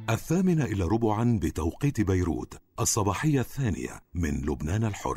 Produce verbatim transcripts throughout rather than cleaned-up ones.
الثامنة إلى ربعا بتوقيت بيروت، الصباحية الثانية من لبنان الحر.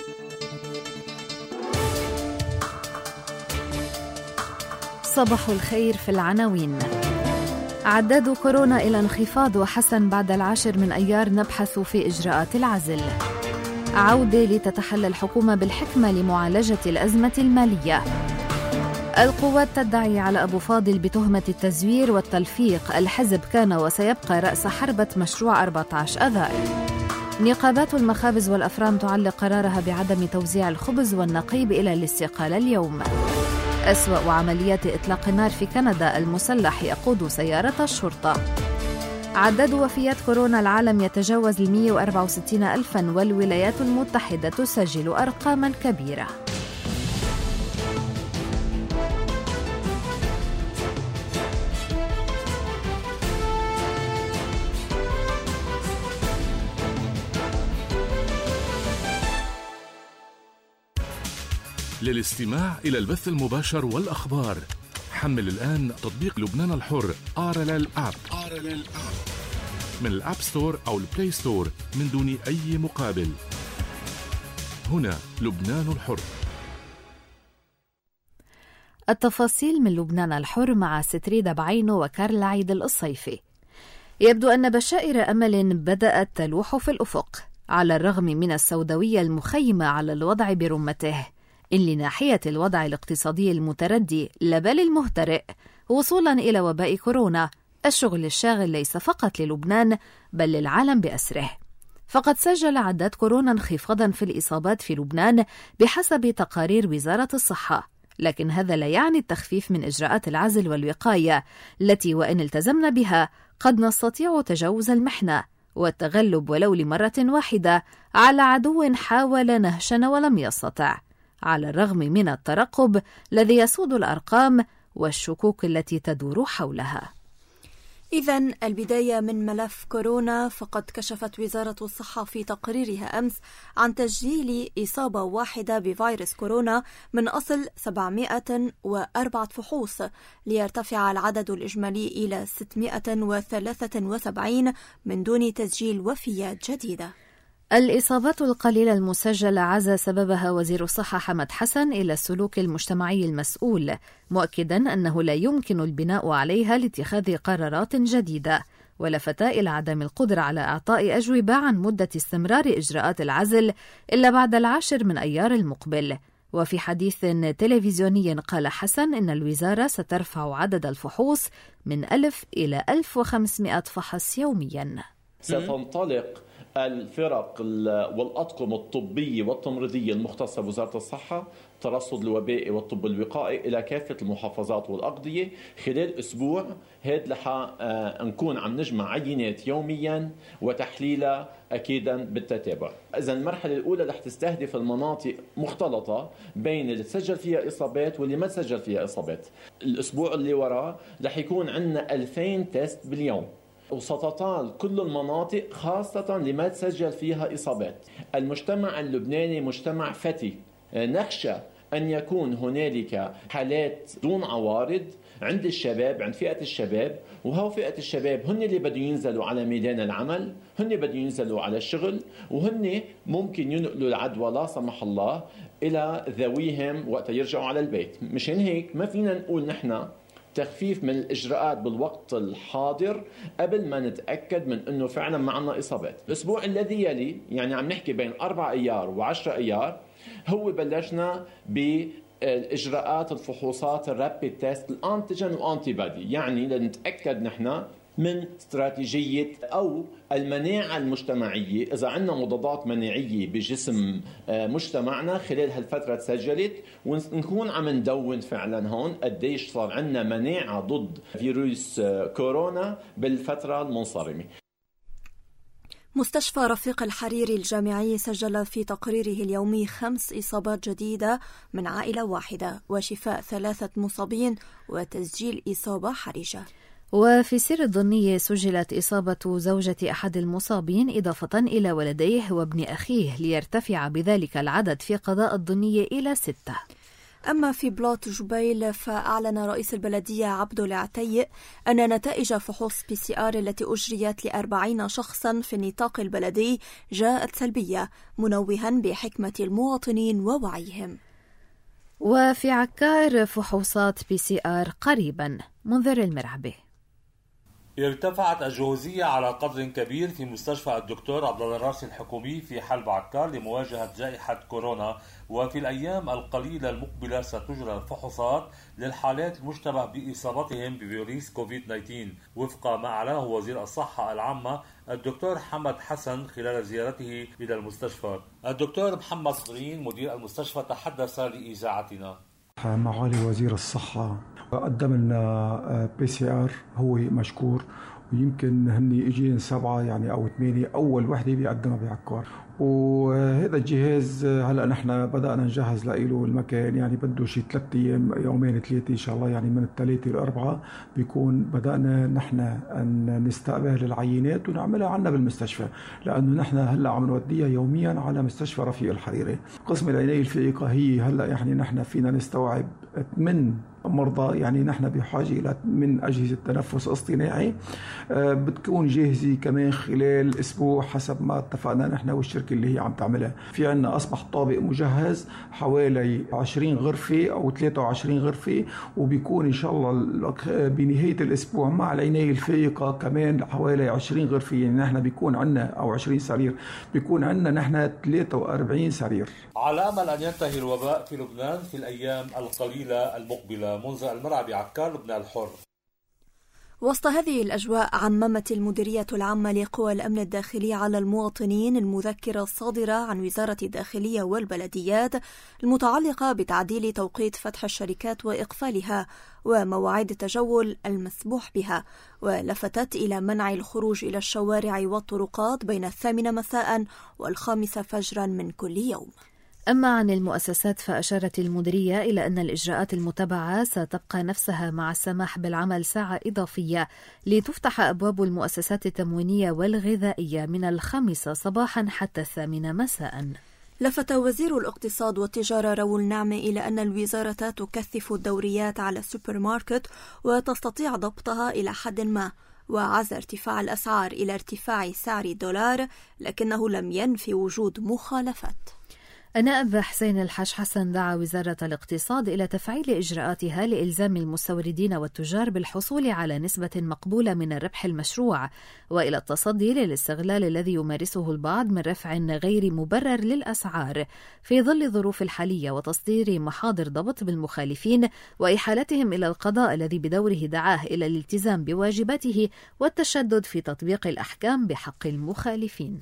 صباح الخير. في العناوين: عداد كورونا إلى انخفاض وحسن بعد العاشر من أيار، نبحث في إجراءات العزل. عودة لتتحلى الحكومة بالحكمة لمعالجة الأزمة المالية. القوات تدعي على أبو فاضل بتهمة التزوير والتلفيق، الحزب كان وسيبقى رأس حربة مشروع أربعة عشر أذار. نقابات المخابز والأفران تعلق قرارها بعدم توزيع الخبز والنقيب إلى الاستقالة اليوم. أسوأ عمليات إطلاق النار في كندا، المسلح يقود سيارة الشرطة. عدد وفيات كورونا العالم يتجاوز مئة وأربعة وستين ألفاً، والولايات المتحدة تسجل أرقاماً كبيرة. للاستماع إلى البث المباشر والأخبار حمل الآن تطبيق لبنان الحر آر إل إل App من الأب ستور أو البلاي ستور من دون أي مقابل. هنا لبنان الحر. التفاصيل من لبنان الحر مع ستريدة بعينه وكارل عيد الصيفي. يبدو أن بشائر أمل بدأت تلوح في الأفق على الرغم من السوداوية المخيمة على الوضع برمته، إن لناحية الوضع الاقتصادي المتردي لا بل المهترئ وصولا إلى وباء كورونا، الشغل الشاغل ليس فقط للبنان بل للعالم بأسره. فقد سجل عداد كورونا انخفاضا في الإصابات في لبنان بحسب تقارير وزارة الصحة، لكن هذا لا يعني التخفيف من إجراءات العزل والوقاية التي وإن التزمنا بها قد نستطيع تجاوز المحنة والتغلب ولو لمرة واحدة على عدو حاول نهشنا ولم يستطع، على الرغم من الترقب الذي يسود الأرقام والشكوك التي تدور حولها. إذن البداية من ملف كورونا، فقد كشفت وزارة الصحة في تقريرها أمس عن تسجيل إصابة واحدة بفيروس كورونا من أصل سبعمائة وأربعة فحوص، ليرتفع العدد الإجمالي إلى ستمائة وثلاثة وسبعين من دون تسجيل وفيات جديدة. الإصابات القليلة المسجلة عزى سببها وزير الصحة حمد حسن إلى السلوك المجتمعي المسؤول، مؤكدا أنه لا يمكن البناء عليها لاتخاذ قرارات جديدة، ولفت إلى عدم القدرة على إعطاء أجوبة عن مدة استمرار إجراءات العزل إلا بعد العاشر من أيار المقبل. وفي حديث تلفزيوني قال حسن إن الوزارة سترفع عدد الفحوص من ألف إلى ألف وخمسمائة فحص يوميا. ستنطلق الفرق والأطقم الطبية والتمريضية المختصة بوزارة الصحة ترصد الوباء والطب الوقائي إلى كافة المحافظات والأقضية خلال أسبوع. هاد لحا نكون عم نجمع عينات يوميا وتحليلها أكيدا بالتتابع. إذا المرحلة الأولى رح تستهدف المناطق مختلطة بين اللي تسجل فيها إصابات واللي ما تسجل فيها إصابات. الأسبوع اللي وراه رح يكون عندنا ألفين تيست باليوم، وستطال كل المناطق خاصة لما تسجل فيها إصابات. المجتمع اللبناني مجتمع فتي، نخشى أن يكون هنالك حالات دون عوارض عند الشباب، عند فئة الشباب، وهو فئة الشباب هن اللي بدهم ينزلوا على ميدان العمل، هن بدهم ينزلوا على الشغل، وهن ممكن ينقلوا العدوى لا سمح الله إلى ذويهم وقت يرجعوا على البيت. مشان هيك ما فينا نقول نحن تخفيف من الإجراءات بالوقت الحاضر قبل ما نتأكد من أنه فعلا ما عنا إصابات. الأسبوع الذي يلي، يعني عم نحكي بين أربع أيار وعشرة أيار، هو بلشنا بالإجراءات الفحوصات الرابيد تيست الأنتيجين والأنتي بادي، يعني لنتأكد نحن من استراتيجية أو المناعة المجتمعية، إذا عندنا مضادات مناعية بجسم مجتمعنا خلال هالفترة تسجلت، ونكون عم ندون فعلا هون قديش صار عندنا مناعة ضد فيروس كورونا بالفترة المنصرمة. مستشفى رفيق الحريري الجامعي سجل في تقريره اليومي خمس إصابات جديدة من عائلة واحدة، وشفاء ثلاثة مصابين وتسجيل إصابة حرجة. وفي سير الضنية سجلت إصابة زوجة أحد المصابين إضافة إلى ولديه وابن أخيه، ليرتفع بذلك العدد في قضاء الضنية إلى ستة. أما في بلاط جبيل فأعلن رئيس البلدية عبدو العتيق أن نتائج فحوص بي سي آر التي أجريت لأربعين شخصا في النطاق البلدي جاءت سلبية، منوها بحكمة المواطنين ووعيهم. وفي عكار فحوصات بي سي آر قريبا. منذر المرعبي. ارتفعت الجهوزية على قدر كبير في مستشفى الدكتور عبد الله الراسي الحكومي في حلب عكار لمواجهة جائحة كورونا، وفي الأيام القليلة المقبلة ستجرى الفحوصات للحالات المشتبه بإصابتهم بفيروس كوفيد تسعة عشر وفق ما أعلنه وزير الصحة العامة الدكتور محمد حسن خلال زيارته إلى المستشفى. الدكتور محمد صدرين مدير المستشفى تحدث لإذاعتنا. معالي وزير الصحة قدم لنا بي سي آر، هو مشكور، ويمكن هني اجين سبعة يعني او ثمانية اول وحده بيقدمها بعكار. وهذا الجهاز هلا نحن بدأنا نجهز له المكان، يعني بده شي ثلاث ايام يومين ثلاثه ان شاء الله، يعني من الثلاثه للاربعه بيكون بدأنا نحن ان نستقبل العينات ونعملها عنا بالمستشفى، لانه نحن هلا عم نوديها يوميا على مستشفى رفيق الحريري. قسم العنايه الفائقه هي هلا يعني نحن فينا نستوعب من مرضى، يعني نحن بحاجه الى من اجهزه تنفس اصطناعي بتكون جاهزه كمان خلال اسبوع حسب ما اتفقنا نحن والشركه اللي هي عم تعملها. في عندنا اصبح طابق مجهز حوالي عشرين غرفه او ثلاثة وعشرين غرفه، وبيكون ان شاء الله بنهايه الاسبوع مع العنايه الفائقه كمان حوالي عشرين غرفه، يعني نحن بيكون عندنا او عشرين سرير، بيكون عندنا نحن ثلاثة وأربعين سرير. على امل ان ينتهي الوباء في لبنان في الايام القليله المقبله. منذر المرعبي عكار، لبنان الحر. وسط هذه الأجواء عممت المديرية العامة لقوى الأمن الداخلي على المواطنين المذكرة الصادرة عن وزارة الداخلية والبلديات المتعلقة بتعديل توقيت فتح الشركات وإقفالها ومواعيد التجول المسموح بها، ولفتت إلى منع الخروج إلى الشوارع والطرقات بين الثامنة مساء والخامسة فجرا من كل يوم. أما عن المؤسسات فأشارت المديرية إلى أن الإجراءات المتبعة ستبقى نفسها مع السماح بالعمل ساعة إضافية لتفتح أبواب المؤسسات التموينية والغذائية من الخامسة صباحا حتى الثامنة مساء. لفت وزير الاقتصاد والتجارة راؤول نعمة إلى أن الوزارة تكثف الدوريات على السوبر ماركت وتستطيع ضبطها إلى حد ما، وعزى ارتفاع الأسعار إلى ارتفاع سعر الدولار، لكنه لم ينفي وجود مخالفات. النائب حسين الحاج حسن دعا وزارة الاقتصاد إلى تفعيل إجراءاتها لإلزام المستوردين والتجار بالحصول على نسبة مقبولة من الربح المشروع، وإلى التصدي للاستغلال الذي يمارسه البعض من رفع غير مبرر للأسعار في ظل الظروف الحالية، وتصدير محاضر ضبط بالمخالفين وإحالتهم إلى القضاء الذي بدوره دعاه إلى الالتزام بواجباته والتشدد في تطبيق الأحكام بحق المخالفين.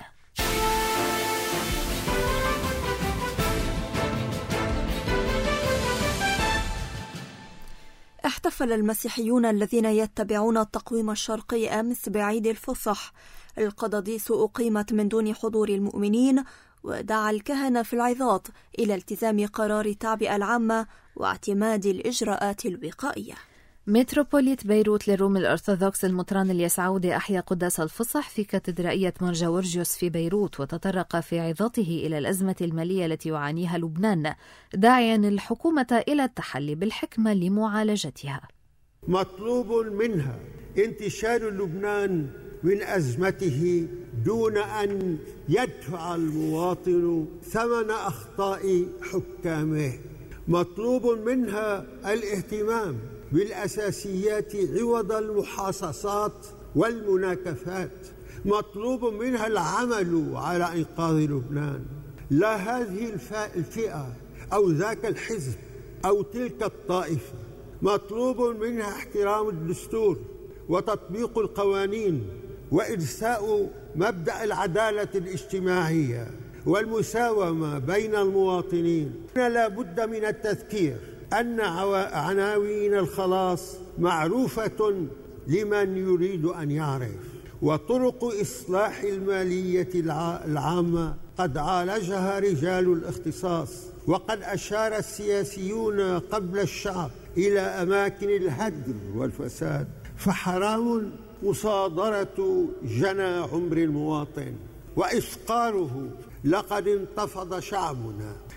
احتفل المسيحيون الذين يتبعون التقويم الشرقي أمس بعيد الفصح. القضاديس أقيمت من دون حضور المؤمنين، ودعا الكهنة في العظات إلى التزام قرار التعبئة العامة واعتماد الإجراءات الوقائية. متروبوليت بيروت للروم الأرثوذكس المطران اليسعودي أحيا قداس الفصح في كاتدرائية مون جورجيوس في بيروت، وتطرق في عظاته إلى الأزمة المالية التي يعانيها لبنان، داعيا الحكومة إلى التحلي بالحكمة لمعالجتها. مطلوب منها انتشال لبنان من أزمته دون أن يدفع المواطن ثمن أخطاء حكامه. مطلوب منها الاهتمام بالأساسيات عوض المحاصصات والمناكفات. مطلوب منها العمل على إنقاذ لبنان. لا هذه الفئة أو ذاك الحزب أو تلك الطائفة. مطلوب منها احترام الدستور وتطبيق القوانين وإرساء مبدأ العدالة الاجتماعية والمساومة بين المواطنين. لا بد من التذكير أن عناوين الخلاص معروفة لمن يريد أن يعرف، وطرق إصلاح المالية العامة قد عالجها رجال الاختصاص، وقد أشار السياسيون قبل الشعب إلى أماكن الهدم والفساد، فحرام مصادرة جنى عمر المواطن وإفقاره. لقد انتفض شعبنا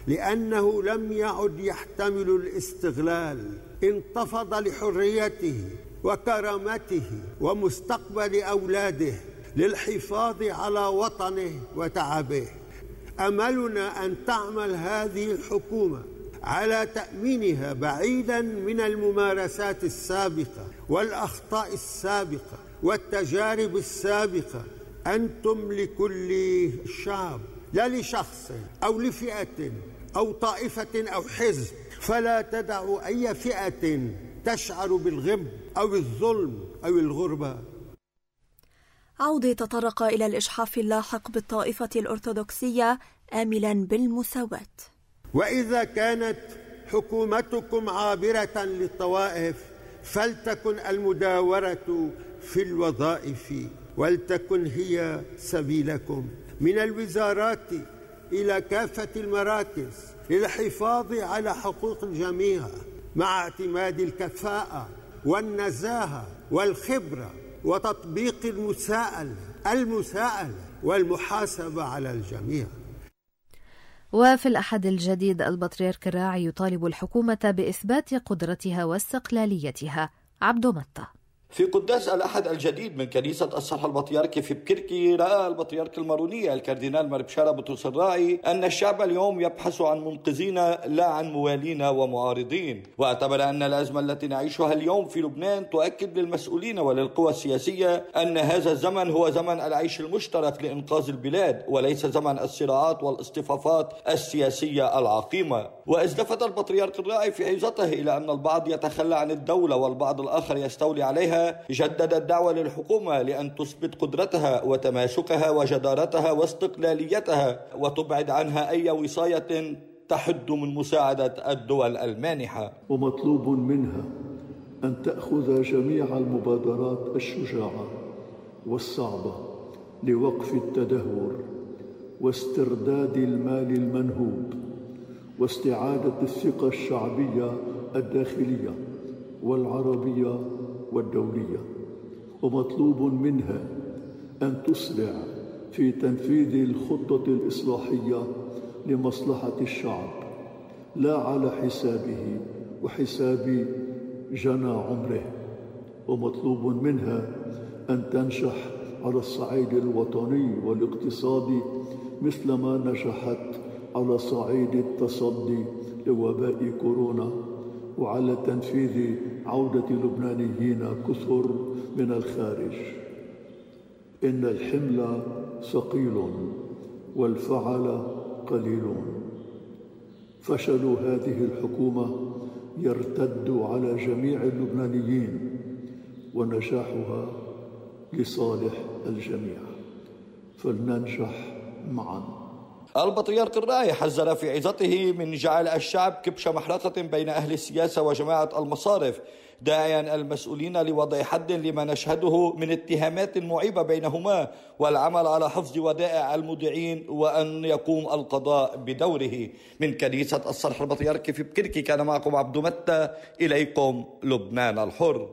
لأنه لم يعد يحتمل الاستغلال، انتفض لحريته وكرامته ومستقبل أولاده للحفاظ على وطنه وتعبه. أملنا أن تعمل هذه الحكومة على تأمينها بعيدا من الممارسات السابقة والأخطاء السابقة والتجارب السابقة. أنتم لكل الشعب، لا لشخص أو لفئة أو طائفة أو حزب، فلا تدعوا أي فئة تشعر بالغم أو الظلم أو الغربة. عودة تطرق إلى الإجحاف اللاحق بالطائفة الأرثوذكسية آملا بالمساواة. وإذا كانت حكومتكم عابرة للطوائف فلتكن المداورة في الوظائف، ولتكن هي سبيلكم من الوزارات إلى كافة المراكز للحفاظ على حقوق الجميع، مع اعتماد الكفاءة والنزاهة والخبرة وتطبيق المساءلة المساءلة والمحاسبة على الجميع. وفي الأحد الجديد البطريرك الراعي يطالب الحكومة بإثبات قدرتها واستقلاليتها. عبدو متى. في قداس الأحد الجديد من كنيسة الصرح البطريركي في بكركي، رأى البطريرك المارونية الكاردينال مربشارة بطرس الراعي أن الشعب اليوم يبحث عن منقذين لا عن موالين ومعارضين، واعتبر أن الأزمة التي نعيشها اليوم في لبنان تؤكد للمسؤولين وللقوى السياسية أن هذا الزمن هو زمن العيش المشترك لإنقاذ البلاد، وليس زمن الصراعات والاصطفافات السياسية العقيمة. وإذ لفت البطريرك الراعي في عظته إلى أن البعض يتخلى عن الدولة والبعض الآخر يستولي عليها، جدد الدعوة للحكومة لأن تثبت قدرتها وتماسكها وجدارتها واستقلاليتها، وتبعد عنها أي وصاية تحد من مساعدة الدول المانحة. ومطلوب منها أن تأخذ جميع المبادرات الشجاعة والصعبة لوقف التدهور واسترداد المال المنهوب واستعادة الثقة الشعبية الداخلية والعربية والدولية. ومطلوب منها أن تسرع في تنفيذ الخطة الإصلاحية لمصلحة الشعب، لا على حسابه وحساب جنى عمره. ومطلوب منها أن تنجح على الصعيد الوطني والاقتصادي مثلما نجحت على صعيد التصدي لوباء كورونا، وعلى تنفيذ عودة لبنانيين كثر من الخارج. إن الحمل ثقيل والفعل قليلون. فشل هذه الحكومة يرتد على جميع اللبنانيين، ونجاحها لصالح الجميع، فلننجح معا. البطريرك الراعي حذر في عظته من جعل الشعب كبش محرقة بين أهل السياسة وجماعة المصارف، داعيا المسؤولين لوضع حد لما نشهده من اتهامات معيبة بينهما، والعمل على حفظ ودائع المودعين، وأن يقوم القضاء بدوره. من كنيسة الصرح البطريركي في بكركي كان معكم عبدو متى، إليكم لبنان الحر.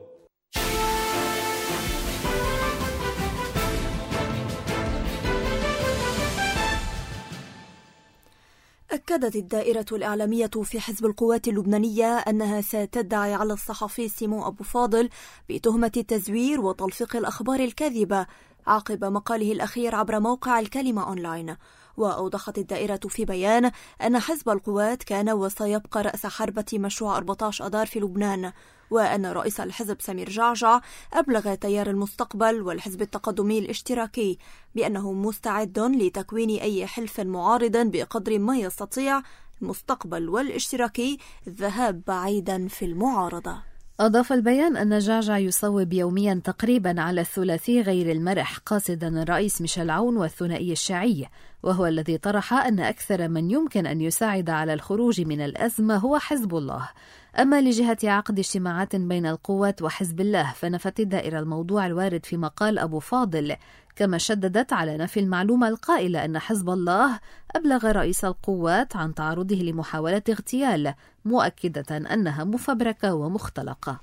أكدت الدائرة الإعلامية في حزب القوات اللبنانية أنها ستدعي على الصحفي سيمون أبو فاضل بتهمة التزوير وتلفيق الأخبار الكاذبة عقب مقاله الأخير عبر موقع الكلمة أونلاين. وأوضحت الدائرة في بيان أن حزب القوات كان وسيبقى رأس حربة مشروع أربعة عشر أذار في لبنان، وأن رئيس الحزب سمير جعجع أبلغ تيار المستقبل والحزب التقدمي الاشتراكي بأنه مستعد لتكوين أي حلف معارض بقدر ما يستطيع المستقبل والاشتراكي الذهاب بعيدا في المعارضة. أضاف البيان أن جعجع يصوب يوميا تقريبا على الثلاثي غير المرح، قاصدا الرئيس ميشيل عون والثنائي الشيعي، وهو الذي طرح أن أكثر من يمكن أن يساعد على الخروج من الأزمة هو حزب الله. أما لجهة عقد اجتماعات بين القوات وحزب الله، فنفت الدائرة الموضوع الوارد في مقال أبو فاضل، كما شددت على نفي المعلومة القائلة أن حزب الله أبلغ رئيس القوات عن تعرضه لمحاولة اغتيال، مؤكدة أنها مفبركة ومختلقة.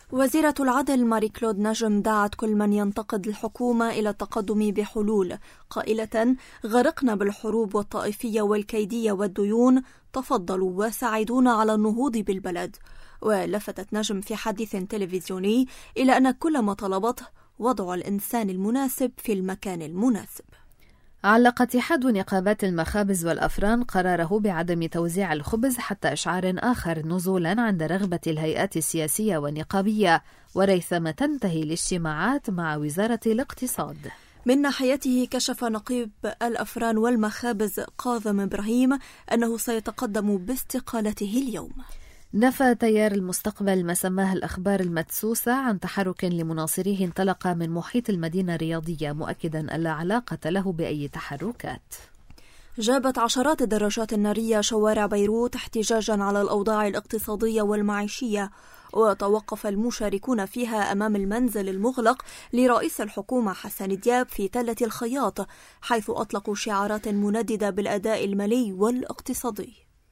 وزيرة العدل ماري كلود نجم دعت كل من ينتقد الحكومة إلى التقدم بحلول، قائلة: غرقنا بالحروب والطائفية والكيدية والديون، تفضلوا وساعدونا على النهوض بالبلد. ولفتت نجم في حديث تلفزيوني إلى أن كل ما طلبته وضع الإنسان المناسب في المكان المناسب. علق اتحاد نقابات المخابز والأفران قراره بعدم توزيع الخبز حتى إشعار آخر، نزولا عند رغبة الهيئات السياسية والنقابية، وريثما تنتهي الاجتماعات مع وزارة الاقتصاد. من ناحيته كشف نقيب الأفران والمخابز كاظم إبراهيم أنه سيتقدم باستقالته اليوم. نفى تيار المستقبل ما سماه الأخبار المدسوسة عن تحرك لمناصريه انطلق من محيط المدينة الرياضية، مؤكدا أن لا علاقة له بأي تحركات. جابت عشرات الدراجات النارية شوارع بيروت احتجاجا على الأوضاع الاقتصادية والمعيشية، وتوقف المشاركون فيها أمام المنزل المغلق لرئيس الحكومة حسن دياب في تلة الخياط، حيث أطلقوا شعارات منددة بالأداء المالي والاقتصادي.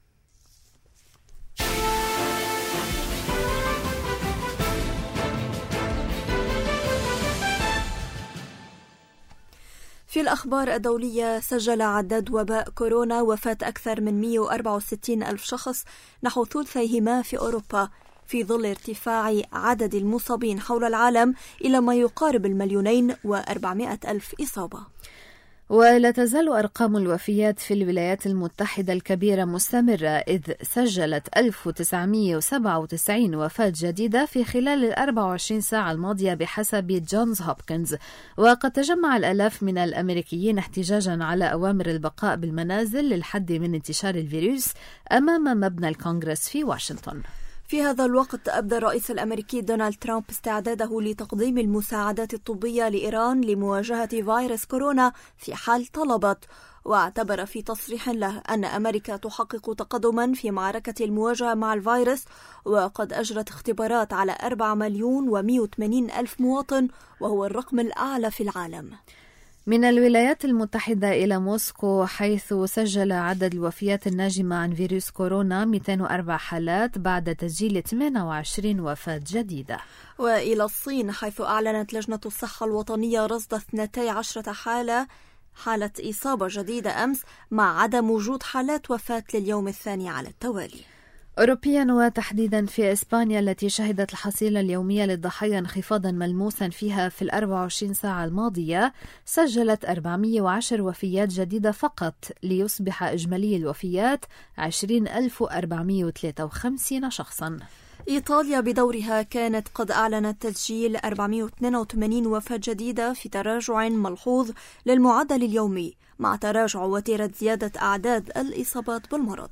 في الأخبار الدولية، سجل عداد وباء كورونا وفاة أكثر من مئة وأربعة وستين ألف شخص، نحو ثلثيهما في أوروبا، في ظل ارتفاع عدد المصابين حول العالم إلى ما يقارب المليونين وأربعمائة ألف إصابة. ولا تزال أرقام الوفيات في الولايات المتحدة الكبيرة مستمرة، إذ سجلت ألف وتسعمائة وسبعة وتسعين وفاة جديدة في خلال الأربع وعشرين ساعة الماضية بحسب جونز هوبكنز. وقد تجمع الآلاف من الأمريكيين احتجاجا على أوامر البقاء بالمنازل للحد من انتشار الفيروس أمام مبنى الكونغرس في واشنطن. في هذا الوقت أبدى الرئيس الأمريكي دونالد ترامب استعداده لتقديم المساعدات الطبية لإيران لمواجهة فيروس كورونا في حال طلبت، واعتبر في تصريح له أن أمريكا تحقق تقدما في معركة المواجهة مع الفيروس، وقد أجرت اختبارات على أربعة مليون ومئة وثمانين ألف مواطن، وهو الرقم الأعلى في العالم. من الولايات المتحدة إلى موسكو، حيث سجل عدد الوفيات الناجمة عن فيروس كورونا مئتين وأربع حالات بعد تسجيل ثمانية وعشرين وفاة جديدة. وإلى الصين، حيث أعلنت لجنة الصحة الوطنية رصد اثنتي عشرة حالة حالة إصابة جديدة أمس، مع عدم وجود حالات وفاة لليوم الثاني على التوالي. أوروبيا، وتحديدا في إسبانيا التي شهدت الحصيلة اليومية للضحايا انخفاضا ملموسا فيها في الأربع وعشرين ساعة الماضية، سجلت أربعمائة وعشرة وفيات جديدة فقط، ليصبح إجمالي الوفيات عشرين ألف وأربعمائة وثلاثة وخمسين شخصا. إيطاليا بدورها كانت قد أعلنت تسجيل أربعمائة واثنين وثمانين وفاة جديدة في تراجع ملحوظ للمعدل اليومي، مع تراجع وتيرة زيادة أعداد الإصابات بالمرض.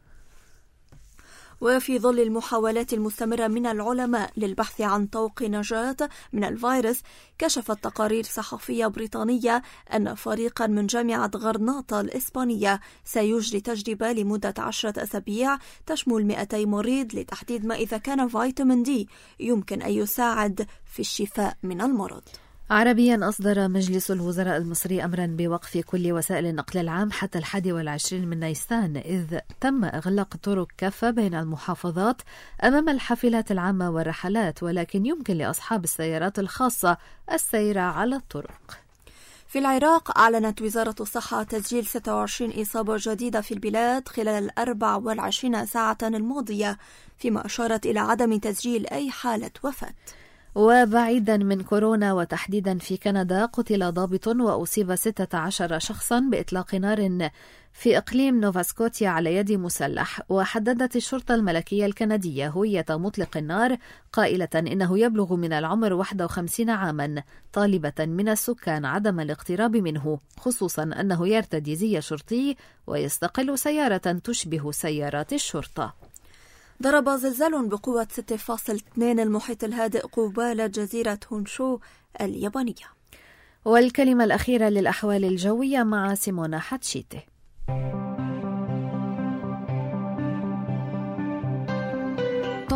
وفي ظل المحاولات المستمرة من العلماء للبحث عن طوق نجاة من الفيروس، كشفت تقارير صحفية بريطانية أن فريقا من جامعة غرناطة الإسبانية سيجري تجربة لمدة عشرة أسابيع تشمل مئتي مريض لتحديد ما إذا كان فيتامين دي يمكن أن يساعد في الشفاء من المرض. عربيا، أصدر مجلس الوزراء المصري أمرا بوقف كل وسائل النقل العام حتى الحادي والعشرين من نيسان، إذ تم إغلاق طرق كافة بين المحافظات أمام الحافلات العامة والرحلات، ولكن يمكن لأصحاب السيارات الخاصة السير على الطرق. في العراق، أعلنت وزارة الصحة تسجيل ستة وعشرين إصابة جديدة في البلاد خلال الأربع والعشرين ساعة الماضية، فيما أشارت إلى عدم تسجيل أي حالة وفاة. وبعيدا من كورونا، وتحديدا في كندا، قتل ضابط وأصيب ستة عشر شخصا بإطلاق نار في إقليم نوفاسكوتيا على يد مسلح. وحددت الشرطة الملكية الكندية هوية مطلق النار، قائلة إنه يبلغ من العمر واحد وخمسين عاما، طالبة من السكان عدم الاقتراب منه، خصوصا أنه يرتدي زي شرطي ويستقل سيارة تشبه سيارات الشرطة. ضرب زلزال بقوة ستة فاصلة اثنين المحيط الهادئ قبالة جزيرة هونشو اليابانية. والكلمة الأخيرة للأحوال الجوية مع سيمونا حتشيتي.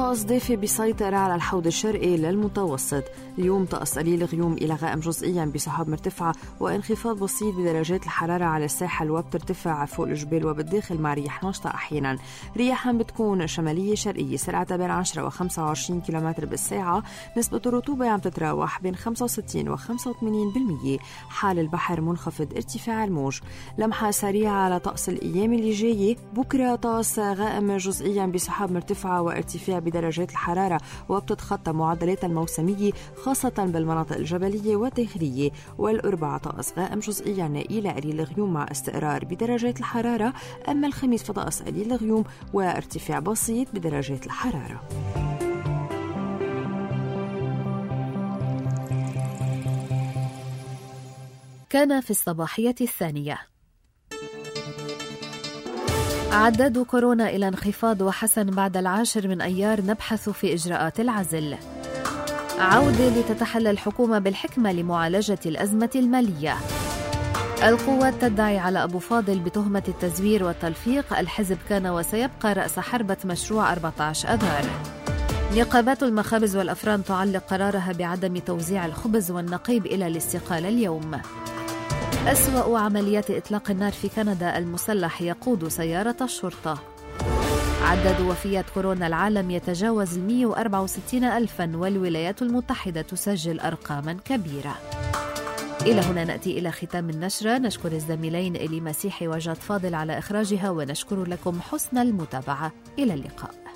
طقس دافي بيسيطر على الحوض الشرقي للمتوسط. اليوم طقس قليل غيوم إلى غائم جزئيا بسحاب مرتفعة وانخفاض بسيط بدرجات الحرارة على الساحل وبترتفع فوق الجبال وبالداخل مع رياح نشطة أحيانا. رياحا بتكون شمالية شرقية سرعتها بين عشرة وخمسة وعشرين كيلومتر بالساعة. نسبة الرطوبة عم تتراوح بين خمسة وستين وخمسة وثمانين بالمية. حال البحر منخفض ارتفاع الموج. لمحة سريعة على طقس الأيام اللي جاية. بكرة طقس غائم جزئيا بسحاب مرتفعة وارتفاع بدرجات الحرارة وبتتخطى معدلات الموسمية خاصة بالمناطق الجبلية والداخلية. والأربعاء طقس غائم جزئيا إلى قليل غيوم مع استقرار بدرجات الحرارة. أما الخميس فطقس قليل غيوم وارتفاع بسيط بدرجات الحرارة. كان في الصباحية الثانية. عداد كورونا إلى انخفاض وحسن بعد العاشر من أيار نبحث في إجراءات العزل. عودة لتتحلى الحكومة بالحكمة لمعالجة الأزمة المالية. القوات تدعي على أبو فاضل بتهمة التزوير والتلفيق. الحزب كان وسيبقى رأس حربة مشروع أربعة عشر أذار. نقابات المخابز والأفران تعلق قرارها بعدم توزيع الخبز والنقيب إلى الاستقالة اليوم. أسوأ عمليات إطلاق النار في كندا، المسلح يقود سيارة الشرطة. عدد وفيات كورونا العالم يتجاوز مئة وأربعة وستين ألفاً والولايات المتحدة تسجل أرقاماً كبيرة. إلى هنا نأتي إلى ختام النشرة. نشكر الزميلين إلي مسيحي وجاد فاضل على إخراجها ونشكر لكم حسن المتابعة. إلى اللقاء.